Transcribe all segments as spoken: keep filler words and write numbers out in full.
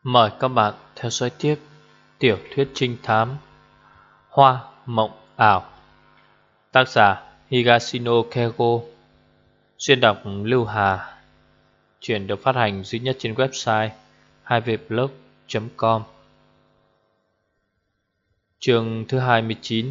Mời các bạn theo dõi tiếp tiểu thuyết trinh thám Hoa Mộng Ảo, tác giả Higashino Keigo, xuyên đọc Lưu Hà. Truyện được phát hành duy nhất trên website hai v blog chấm com. Chương thứ hai mươi chín.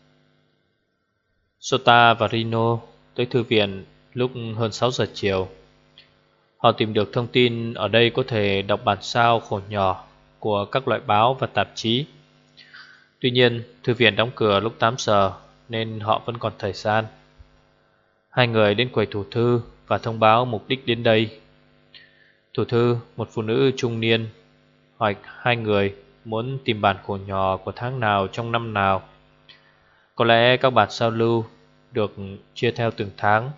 Sota và Rino tới thư viện lúc hơn sáu giờ chiều. Họ tìm được thông tin ở đây có thể đọc bản sao khổ nhỏ của các loại báo và tạp chí. Tuy nhiên, thư viện đóng cửa lúc tám giờ nên họ vẫn còn thời gian. Hai người đến quầy thủ thư và thông báo mục đích đến đây. Thủ thư, một phụ nữ trung niên, hỏi hai người muốn tìm bản khổ nhỏ của tháng nào trong năm nào. Có lẽ các bản sao lưu được chia theo từng tháng.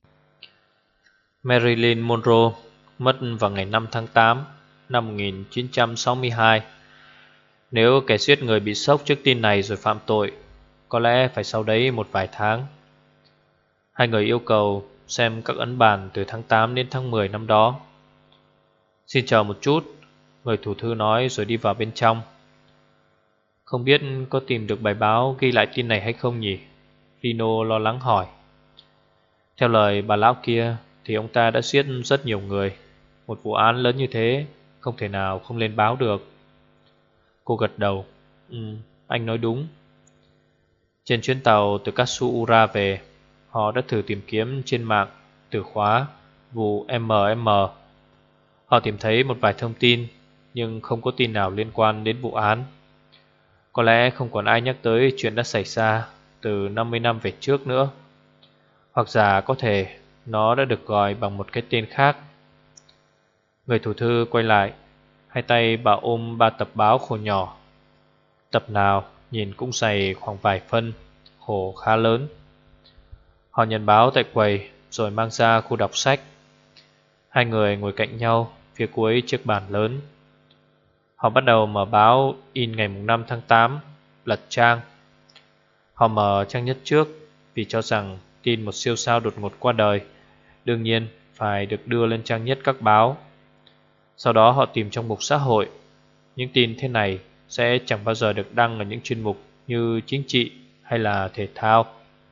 Marilyn Monroe mất vào ngày năm tháng tám năm một nghìn chín trăm sáu mươi hai. Nếu kẻ giết người bị sốc trước tin này rồi phạm tội, có lẽ phải sau đấy một vài tháng. Hai người yêu cầu xem các ấn bản từ tháng tám đến tháng mười năm đó. Xin chờ một chút, người thủ thư nói rồi đi vào bên trong. Không biết có tìm được bài báo ghi lại tin này hay không nhỉ? Rino lo lắng hỏi. Theo lời bà lão kia thì ông ta đã giết rất nhiều người. Một vụ án lớn như thế không thể nào không lên báo được. Cô gật đầu. Ừ, anh nói đúng. Trên chuyến tàu từ Katsuura về, họ đã thử tìm kiếm trên mạng từ khóa vụ em em. Họ tìm thấy một vài thông tin, nhưng không có tin nào liên quan đến vụ án. Có lẽ không còn ai nhắc tới chuyện đã xảy ra từ năm mươi năm về trước nữa. Hoặc giả có thể nó đã được gọi bằng một cái tên khác. Người thủ thư quay lại, hai tay bà ôm ba tập báo khổ nhỏ. Tập nào nhìn cũng dày khoảng vài phân, khổ khá lớn. Họ nhận báo tại quầy rồi mang ra khu đọc sách. Hai người ngồi cạnh nhau phía cuối chiếc bàn lớn. Họ bắt đầu mở báo in ngày năm tháng tám, lật trang. Họ mở trang nhất trước vì cho rằng tin một siêu sao đột ngột qua đời đương nhiên phải được đưa lên trang nhất các báo. Sau đó họ tìm trong mục xã hội. Những tin thế này sẽ chẳng bao giờ được đăng ở những chuyên mục như chính trị hay là thể thao.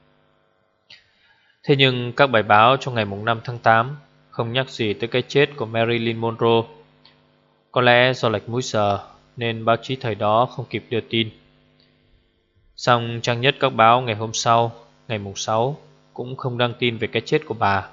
Thế nhưng các bài báo trong ngày năm tháng tám không nhắc gì tới cái chết của Marilyn Monroe. Có lẽ do lệch múi giờ nên báo chí thời đó không kịp đưa tin. Song trang nhất các báo ngày hôm sau, ngày mùng sáu, cũng không đăng tin về cái chết của bà.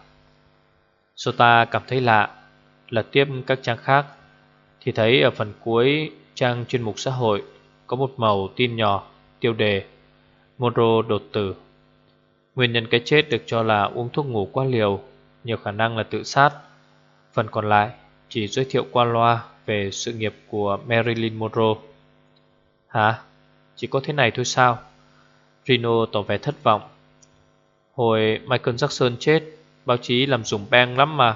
Sota cảm thấy lạ, lật tiếp các trang khác thì thấy ở phần cuối trang chuyên mục xã hội có một mẩu tin nhỏ tiêu đề Monroe đột tử. Nguyên nhân cái chết được cho là uống thuốc ngủ quá liều, nhiều khả năng là tự sát. Phần còn lại chỉ giới thiệu qua loa về sự nghiệp của Marilyn Monroe. Hả? Chỉ có thế này thôi sao? Rino tỏ vẻ thất vọng. Hồi Michael Jackson chết, báo chí làm rùng beng lắm mà.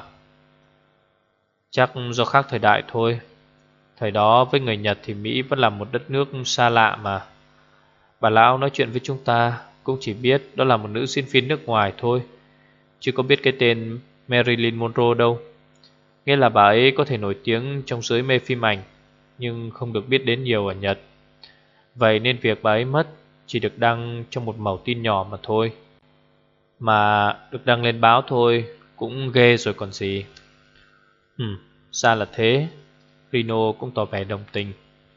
Chắc do khác thời đại thôi. Thời đó với người Nhật thì Mỹ vẫn là một đất nước xa lạ mà. Bà lão nói chuyện với chúng ta cũng chỉ biết đó là một nữ diễn viên nước ngoài thôi, chứ có biết cái tên Marilyn Monroe đâu. Nghĩa là bà ấy có thể nổi tiếng trong giới mê phim ảnh, nhưng không được biết đến nhiều ở Nhật. Vậy nên việc bà ấy mất chỉ được đăng trong một mẩu tin nhỏ mà thôi. Mà được đăng lên báo thôi cũng ghê rồi còn gì. Ừ, ra là thế. Rino cũng tỏ vẻ đồng tình.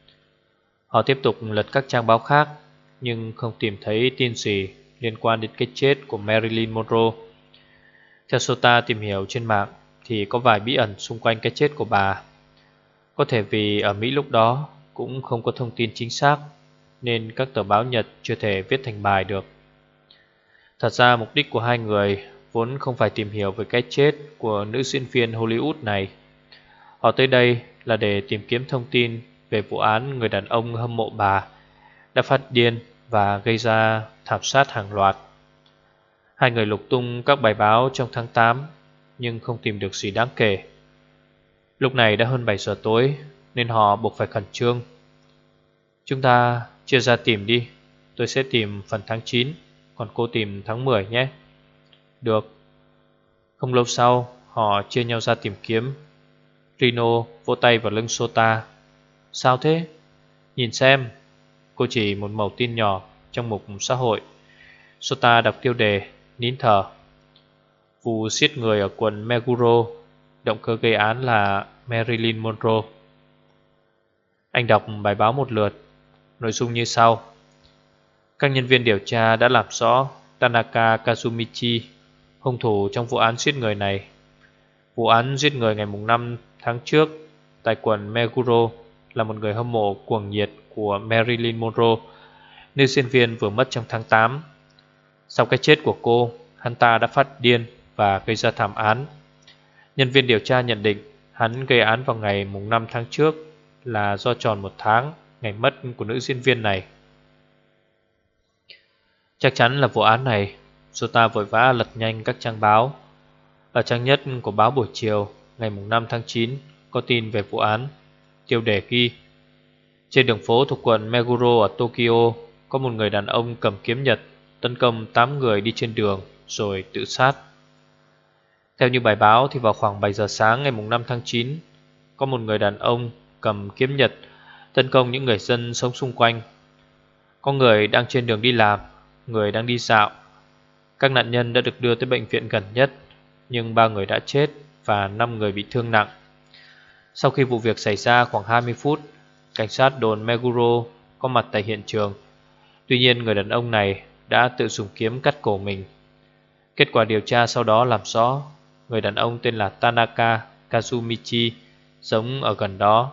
Họ tiếp tục lật các trang báo khác, nhưng không tìm thấy tin gì liên quan đến cái chết của Marilyn Monroe. Theo Sota tìm hiểu trên mạng thì có vài bí ẩn xung quanh cái chết của bà. Có thể vì ở Mỹ lúc đó cũng không có thông tin chính xác, nên các tờ báo Nhật chưa thể viết thành bài được. Thật ra mục đích của hai người vốn không phải tìm hiểu về cái chết của nữ diễn viên Hollywood này. Họ tới đây là để tìm kiếm thông tin về vụ án người đàn ông hâm mộ bà đã phát điên và gây ra thảm sát hàng loạt. Hai người lục tung các bài báo trong tháng tám nhưng không tìm được gì đáng kể. Lúc này đã hơn bảy giờ tối nên họ buộc phải khẩn trương. Chúng ta chia ra tìm đi. Tôi sẽ tìm phần tháng chín, còn cô tìm tháng mười nhé. Được. Không lâu sau họ chia nhau ra tìm kiếm. Rino vỗ tay vào lưng Sota. Sao thế? Nhìn xem. Cô chỉ một mẩu tin nhỏ trong mục xã hội. Sota đọc tiêu đề, nín thở. Vụ giết người ở quận Meguro, động cơ gây án là Marilyn Monroe. Anh đọc bài báo một lượt. Nội dung như sau. Các nhân viên điều tra đã làm rõ Tanaka Kazumichi, hung thủ trong vụ án giết người này. Vụ án giết người ngày năm tháng trước tại quận Meguro là một người hâm mộ cuồng nhiệt của Marilyn Monroe, nữ diễn viên vừa mất trong tháng tám. Sau cái chết của cô, hắn ta đã phát điên và gây ra thảm án. Nhân viên điều tra nhận định hắn gây án vào ngày năm tháng trước là do tròn một tháng ngày mất của nữ diễn viên này. Chắc chắn là vụ án này. Sota vội vã lật nhanh các trang báo. Ở trang nhất của báo buổi chiều ngày năm tháng chín có tin về vụ án. Tiêu đề ghi: trên đường phố thuộc quận Meguro ở Tokyo, có một người đàn ông cầm kiếm nhật tấn công tám người đi trên đường rồi tự sát. Theo như bài báo thì vào khoảng bảy giờ sáng ngày năm tháng chín, có một người đàn ông cầm kiếm nhật tấn công những người dân sống xung quanh. Có người đang trên đường đi làm, người đang đi dạo. Các nạn nhân đã được đưa tới bệnh viện gần nhất, nhưng ba người đã chết và năm người bị thương nặng. Sau khi vụ việc xảy ra khoảng hai mươi phút, cảnh sát đồn Meguro có mặt tại hiện trường. Tuy nhiên người đàn ông này đã tự dùng kiếm cắt cổ mình. Kết quả điều tra sau đó làm rõ người đàn ông tên là Tanaka Kazumichi, sống ở gần đó.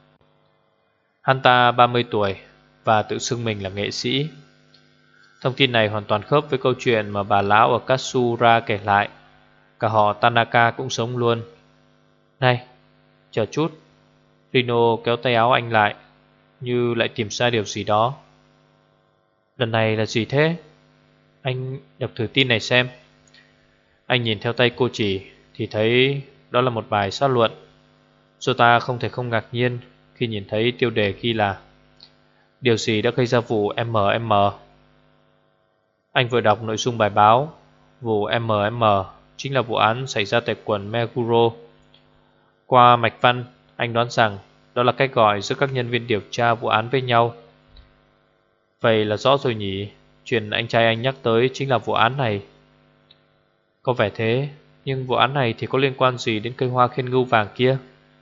Hắn ta ba mươi tuổi và tự xưng mình là nghệ sĩ. Thông tin này hoàn toàn khớp với câu chuyện mà bà lão ở Katsura kể lại. Cả họ Tanaka cũng sống luôn. Này, chờ chút. Rino kéo tay áo anh lại, như lại tìm ra điều gì đó. Lần này là gì thế? Anh đọc thử tin này xem. Anh nhìn theo tay cô chỉ thì thấy đó là một bài xã luận. Sota không thể không ngạc nhiên khi nhìn thấy tiêu đề ghi là: điều gì đã gây ra vụ em em? Anh vừa đọc nội dung bài báo. Vụ em em chính là vụ án xảy ra tại quận Meguro. Qua mạch văn, anh đoán rằng đó là cách gọi giữa các nhân viên điều tra vụ án với nhau. Vậy là rõ rồi nhỉ. Chuyện anh trai anh nhắc tới chính là vụ án này. Có vẻ thế, nhưng vụ án này thì có liên quan gì đến cây hoa khiên ngưu vàng kia?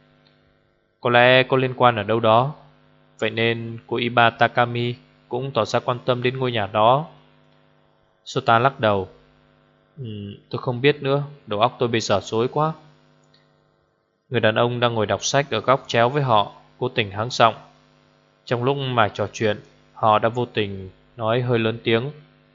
Có lẽ có liên quan ở đâu đó. Vậy nên cô Iba Takami cũng tỏ ra quan tâm đến ngôi nhà đó. Sota lắc đầu. ừ, Tôi không biết nữa. Đầu óc tôi bây giờ rối quá. Người đàn ông đang ngồi đọc sách ở góc chéo với họ cố tình hắng giọng. Trong lúc mà trò chuyện, họ đã vô tình nói hơi lớn tiếng.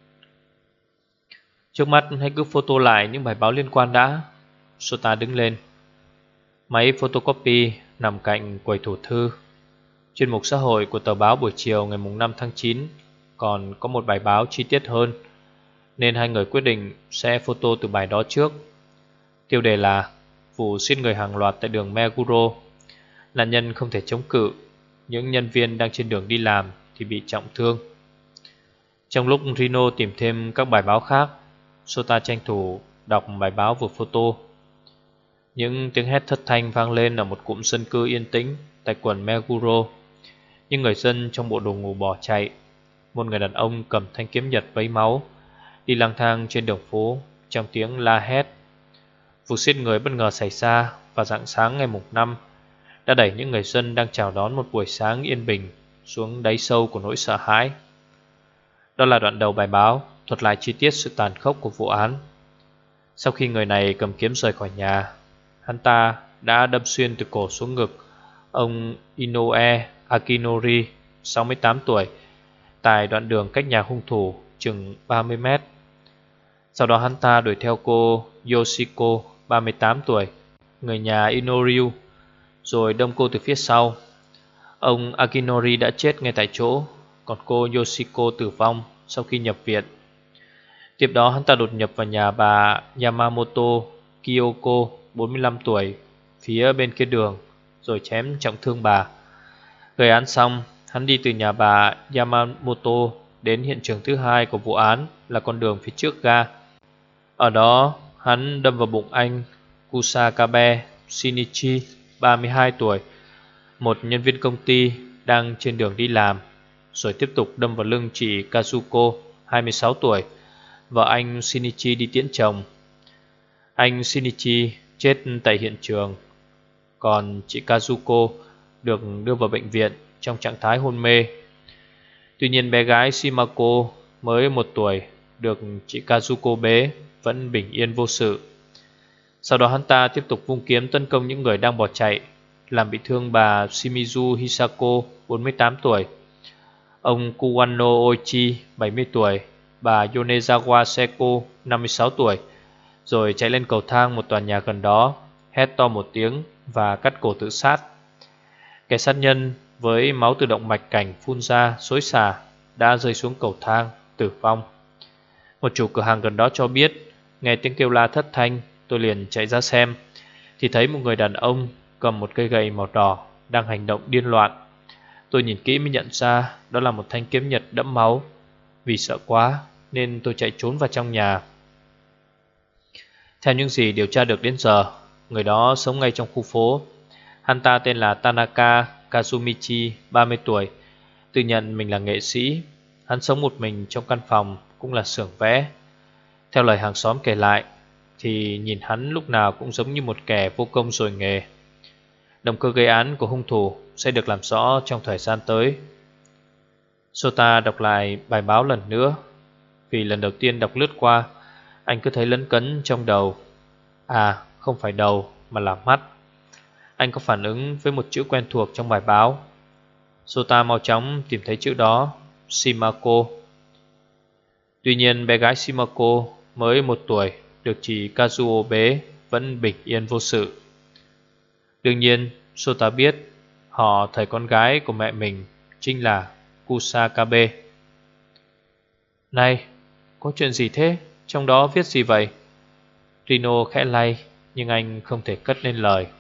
Trước mắt hãy cứ photo lại những bài báo liên quan đã. Sota đứng lên. Máy photocopy nằm cạnh quầy thủ thư. Chuyên mục xã hội của tờ báo buổi chiều ngày năm tháng chín còn có một bài báo chi tiết hơn, nên hai người quyết định sẽ photo từ bài đó trước. Tiêu đề là: vụ giết người hàng loạt tại đường Meguro. Nạn nhân không thể chống cự, những nhân viên đang trên đường đi làm thì bị trọng thương. Trong lúc Rino tìm thêm các bài báo khác, Sota tranh thủ đọc bài báo vừa photo. Những tiếng hét thất thanh vang lên ở một cụm dân cư yên tĩnh tại quận Meguro. Những người dân trong bộ đồ ngủ bỏ chạy. Một người đàn ông cầm thanh kiếm nhật vấy máu đi lang thang trên đường phố trong tiếng la hét. Vụ giết người bất ngờ xảy ra vào rạng sáng ngày mùng năm, đã đẩy những người dân đang chào đón một buổi sáng yên bình xuống đáy sâu của nỗi sợ hãi. Đó là đoạn đầu bài báo thuật lại chi tiết sự tàn khốc của vụ án. Sau khi người này cầm kiếm rời khỏi nhà, hắn ta đã đâm xuyên từ cổ xuống ngực ông Inoue Akinori, sáu mươi tám tuổi, tại đoạn đường cách nhà hung thủ chừng ba mươi mét. Sau đó hắn ta đuổi theo cô Yoshiko, ba mươi tám tuổi, người nhà Inoryu, rồi đâm cô từ phía sau. Ông Akinori đã chết ngay tại chỗ, còn cô Yoshiko tử vong sau khi nhập viện. Tiếp đó hắn ta đột nhập vào nhà bà Yamamoto Kyoko, bốn mươi lăm tuổi, phía bên kia đường, rồi chém trọng thương bà. Gây án xong, hắn đi từ nhà bà Yamamoto đến hiện trường thứ hai của vụ án là con đường phía trước ga. Ở đó, hắn đâm vào bụng anh Kusakabe Shinichi, ba mươi hai tuổi, Một nhân viên công ty đang trên đường đi làm, rồi tiếp tục đâm vào lưng chị Kazuko, hai mươi sáu tuổi, vợ anh Shinichi đi tiễn chồng. Anh Shinichi chết tại hiện trường, còn chị Kazuko được đưa vào bệnh viện trong trạng thái hôn mê. Tuy nhiên bé gái Shimako mới một tuổi được chị Kazuko bế vẫn bình yên vô sự. Sau đó hắn ta tiếp tục vung kiếm tấn công những người đang bỏ chạy, làm bị thương bà Shimizu Hisako, bốn mươi tám tuổi, ông Kuwano Oichi, bảy mươi tuổi, bà Yonezawa Seko, năm mươi sáu tuổi, rồi chạy lên cầu thang một tòa nhà gần đó, hét to một tiếng và cắt cổ tự sát. Kẻ sát nhân với máu từ động mạch cảnh phun ra xối xả đã rơi xuống cầu thang, tử vong. Một chủ cửa hàng gần đó cho biết, nghe tiếng kêu la thất thanh, tôi liền chạy ra xem, thì thấy một người đàn ông cầm một cây gậy màu đỏ đang hành động điên loạn. Tôi nhìn kỹ mới nhận ra đó là một thanh kiếm nhật đẫm máu. Vì sợ quá nên tôi chạy trốn vào trong nhà. Theo những gì điều tra được đến giờ, người đó sống ngay trong khu phố. Hắn ta tên là Tanaka Kazumichi, ba mươi tuổi, tự nhận mình là nghệ sĩ. Hắn sống một mình trong căn phòng cũng là xưởng vẽ. Theo lời hàng xóm kể lại thì nhìn hắn lúc nào cũng giống như một kẻ vô công rồi nghề. Động cơ gây án của hung thủ sẽ được làm rõ trong thời gian tới. Sota đọc lại bài báo lần nữa. Vì lần đầu tiên đọc lướt qua, anh cứ thấy lấn cấn trong đầu. À, không phải đầu mà là mắt. Anh có phản ứng với một chữ quen thuộc trong bài báo. Sota mau chóng tìm thấy chữ đó, Shimako. Tuy nhiên bé gái Shimako mới một tuổi được chị Kazuo bế vẫn bình yên vô sự. Đương nhiên Sota biết họ thầy con gái của mẹ mình chính là Kusakabe. Này, có chuyện gì thế? Trong đó viết gì vậy? Rino khẽ lay, nhưng anh không thể cất lên lời.